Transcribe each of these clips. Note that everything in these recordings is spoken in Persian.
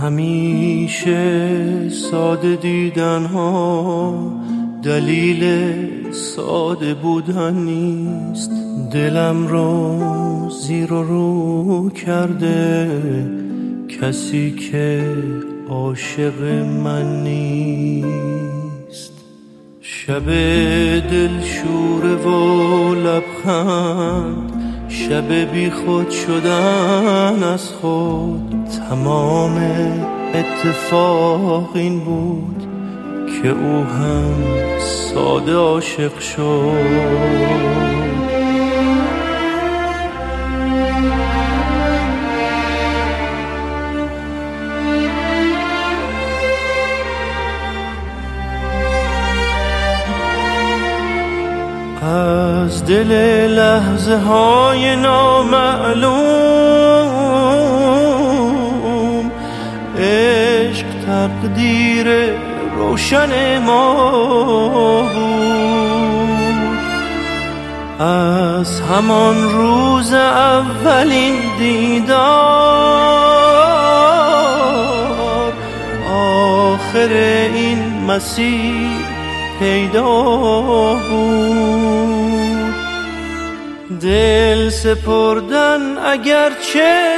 همیشه ساده دیدن ها دلیل ساده بودن نیست. دلم رو زیر و رو کرده کسی که عاشق من نیست. شب دلشوره و لبخند، شب بی خود شدن از خود. تمام اتفاق این بود که او هم ساده عاشق شد. از دل لحظه های نامعلوم عشق تقدیر روشن ما بود. از همان روز اولین دیدار آخر این مسیر پیدا بود. دل سپردن اگرچه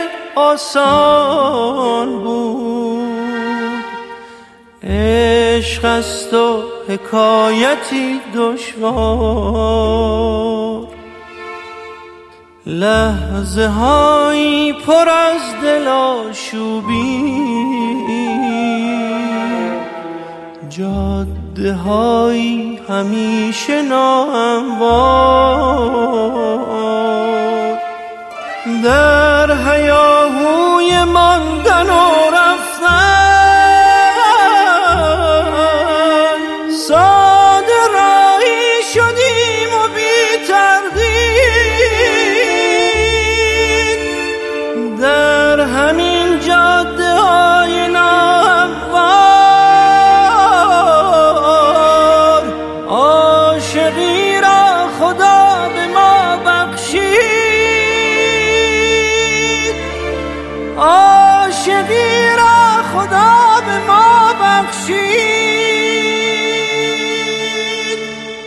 آسان بود، عشق است و حکایتی دشوار. لحظه هایی پر از دل آشوبی، جاده هایی همیشه ناهموار. در هیاهوی ماندن و رفتن ساده راهی شدیم و بی تردید. در همین جاده های ناهموار عاشقی را خدا به ما بخشید، عاشقی را خدا به ما بخشید.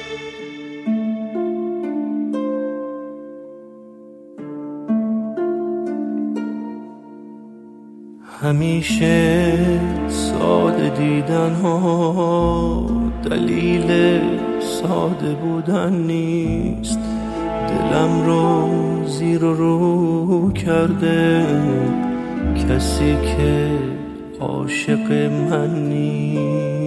همیشه ساده دیدن ها دلیل ساده بودن نیست. دلم رو زیر و رو کرده کسی که عاشق من نیست.